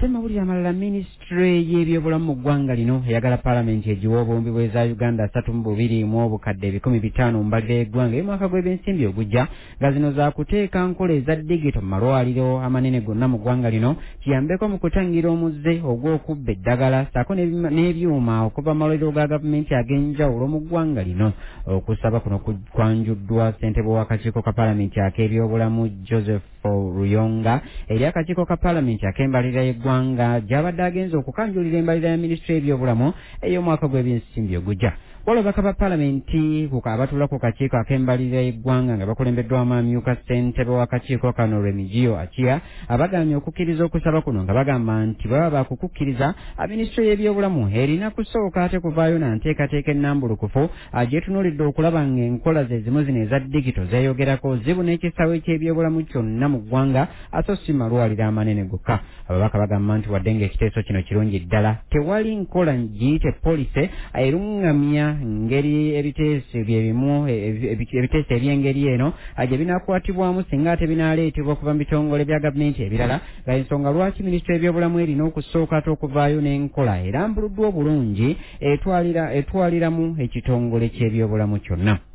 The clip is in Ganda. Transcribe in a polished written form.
Semawulira amalala Ministry y'ebyobulamu mu ggwanga lino eyagala Parliament egiwa obumbi bw'eza Uganda 3.2 mu obukadde 15 mbalira y'eggwanga y'omwaka gw'ebyensimbi ogujja nga zino za kuteeka nkola eza digito mu malwaliro amanene gonna mu ggwanga lino kiyambeko mu kutangira omuzze ogw'okubba eddagala ssaako n'ebyuma okuva mu malwaliro ga gavumenti ag'enjawulo mu ggwanga lino. Okusaba kuno kwanjuddwa ssentebe w'akakiiko ka Parliament ak'ebyobulamu Joseph Ruyonga eri akakiiko ka Parliament ak'embalirira y'eggwanga gy'abadde agenze okukanjulira embalirira ya Minisitule y'ebyobulamu ey'omwaka gw'ebyensimbi ogujja. Waliwo bakaba Palamenti abatula ku kakiiko ak'embalirira y'eggwanga nga bakulembeddwamu amyuka ssentebe w'akakiiko kano Remigio Achia abagambye okukkiriza okusaba kuno nga bagamba nti baba bakukukkiriza Minisitule y'ebyobulamu erina kusooka ate kuvaayo na nteekateeka ennambulukufu gyetunuulidde okulaba ng'enkola ze zimu zino eza digito zeeyogerako zibuna ekisaawe ky'ebyobulamu kyonna mu ggwanga ate si malwaliro amanene gokka. Ababaka bagamba nti wadde ng'ekiteeso kino kirungi ddala tewali nkola giyite polisi erungamya ngeri ebiteeso byebimu ebiteeso eby'engeri eno gye binaakwatibwamu singa ate binaaleetebwa okuva mu bitongole bya gavumenti ebirala nga ensonga lwaki Minisitule y'ebyobulamu erina okusooka ate okuvaayo n'enkola erambuluddwa obulungi etwaliramu ekitongole ky'ebyobulamu kyonna.